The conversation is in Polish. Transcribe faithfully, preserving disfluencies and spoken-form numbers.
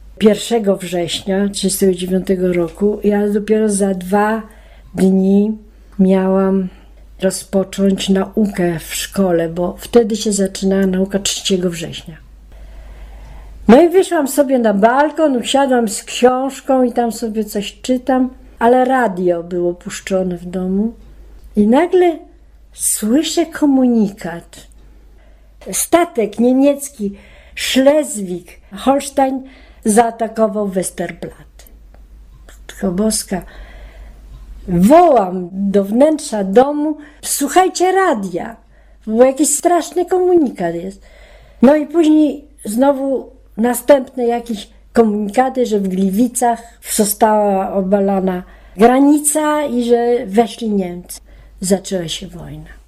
pierwszego września tysiąc dziewięćset trzydziestego dziewiątego roku. Ja dopiero za dwa dni miałam rozpocząć naukę w szkole, bo wtedy się zaczynała nauka trzeciego września. No i wyszłam sobie na balkon, usiadłam z książką i tam sobie coś czytam, ale radio było puszczone w domu i nagle słyszę komunikat. Statek niemiecki Schleswig-Holstein zaatakował Westerplatte. Matko Boska. Wołam do wnętrza domu, słuchajcie radia, bo jakiś straszny komunikat jest. No i później znowu następne jakieś komunikaty, że w Gliwicach została obalana granica i że weszli Niemcy. Zaczęła się wojna.